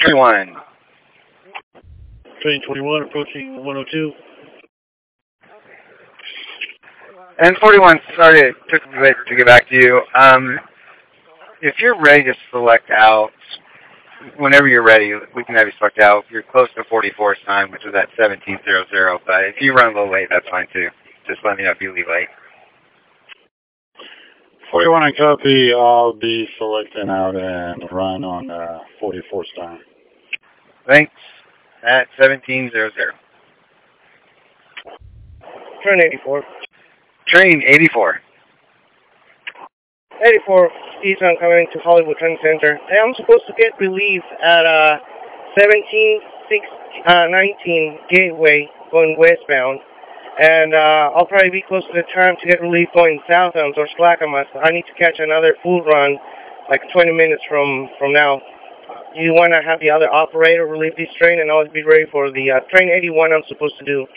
21. Train 21 approaching 102. And 41, sorry it took me a bit to get back to you. If you're ready to select out, whenever you're ready, we can have you select out. You're close to 44's time, which is at 17:00. But if you run a little late, that's fine too. Just let me know if you leave late. 41, I copy. I'll be selecting out and run on 44's time. Thanks. At 17:00. Train 84. Train 84. 84, Eastbound coming to Hollywood Training Center. Hey, I'm supposed to get relief at 17:19 Gateway going westbound. And I'll probably be close to the time to get relief going southbound towards Clackamas. I need to catch another full run like 20 minutes from now. You want to have the other operator relieve this train, and I'll be ready for the train 81 I'm supposed to do.